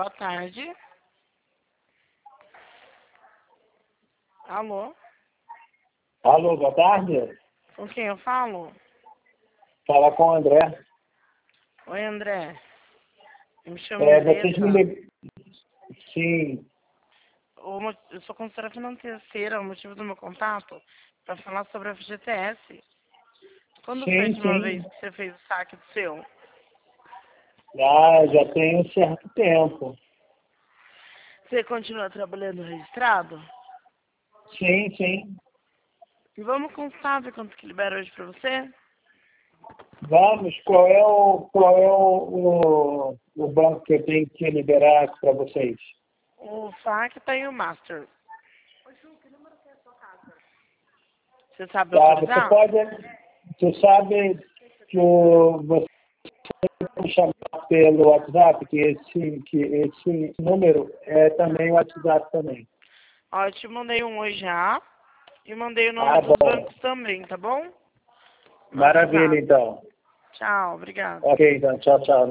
Boa tarde. Alô? Alô, boa tarde. Com quem eu falo? Fala com o André. Oi, André. Eu me chamo Vocês me Andressa. ligam. Sim, Eu sou consultora financeira, o motivo do meu contato para falar sobre a FGTS. Quando foi a sim, última vez sim. que você fez o saque do seu? Já tem um certo tempo. Você continua trabalhando registrado? Sim, sim. E vamos constar ver quanto que libera hoje para você? Vamos, qual é o banco que eu tenho que liberar para vocês? O saque tá em o Master. Você sabe Tá, você autorizar? pode. Você sabe que você pode chamar pelo WhatsApp, que esse número é também o WhatsApp também. Ó, eu te mandei um hoje já. E mandei o nome Ah, dos bom. bancos também, tá bom? No Maravilha, WhatsApp. então. Tchau, obrigada. Ok, então, tchau, tchau.